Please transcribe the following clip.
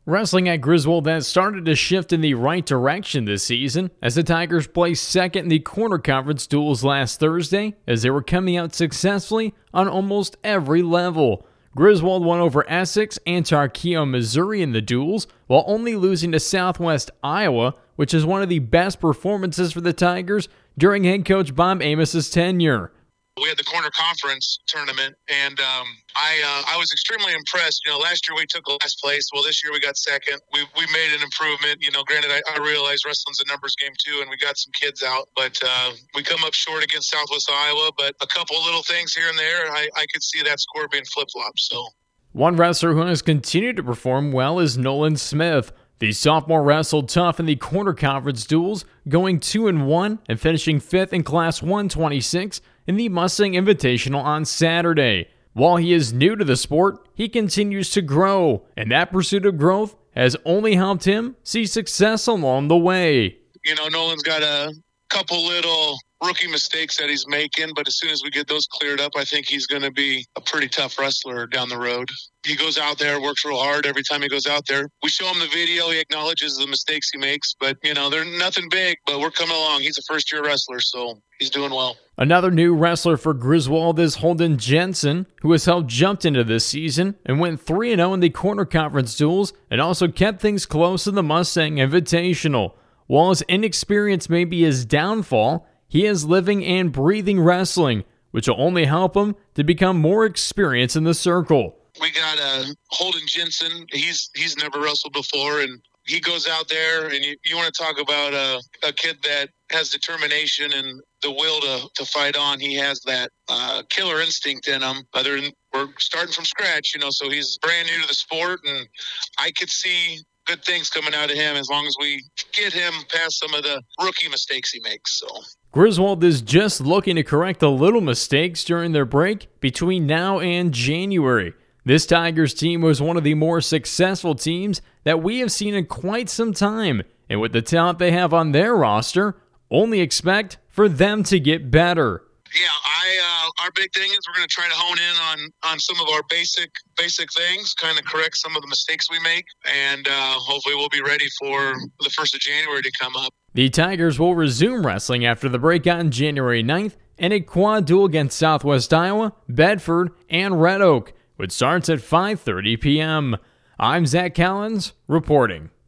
Wrestling at Griswold has started to shift in the right direction this season as the Tigers placed second in the Corner Conference duels last Thursday as they were coming out successfully on almost every level. Griswold won over Essex and Tarkio, Missouri in the duels, while only losing to Southwest Iowa, which is one of the best performances for the Tigers during head coach Bob Amos's tenure. We had the Corner Conference tournament, and I was extremely impressed. Last year we took last place. Well, this year we got second. We made an improvement. Granted, I realize wrestling's a numbers game too, and we got some kids out, but we come up short against Southwest Iowa. But a couple little things here and there, I could see that score being flip-flopped. So, one wrestler who has continued to perform well is Nolan Smith. The sophomore wrestled tough in the Corner Conference duels, going 2-1 and finishing 5th in Class 126 in the Mustang Invitational on Saturday. While he is new to the sport, he continues to grow, and that pursuit of growth has only helped him see success along the way. Nolan's got a couple little rookie mistakes that he's making, but as soon as we get those cleared up, I think he's going to be a pretty tough wrestler down the road. He goes out there, works real hard every time he goes out there. We show him the video, he acknowledges the mistakes he makes, but, they're nothing big, but we're coming along. He's a first-year wrestler, so he's doing well. Another new wrestler for Griswold is Holden Jensen, who has helped jump into this season and went 3-0 in the Corner Conference duels and also kept things close in the Mustang Invitational. While his inexperience may be his downfall, he is living and breathing wrestling, which will only help him to become more experienced in the circle. We got Holden Jensen. He's never wrestled before, and he goes out there, and you want to talk about a kid that has determination and the will to fight on. He has that killer instinct in him. We're starting from scratch, so he's brand new to the sport, and I could see good things coming out of him as long as we get him past some of the rookie mistakes he makes. So Griswold is just looking to correct the little mistakes during their break between now and January. This Tigers team was one of the more successful teams that we have seen in quite some time, and with the talent they have on their roster, only expect for them to get better. Yeah, our big thing is we're going to try to hone in on some of our basic things, kind of correct some of the mistakes we make, and hopefully we'll be ready for the 1st of January to come up. The Tigers will resume wrestling after the break on January 9th in a quad duel against Southwest Iowa, Bedford, and Red Oak, which starts at 5:30 p.m. I'm Zach Collins reporting.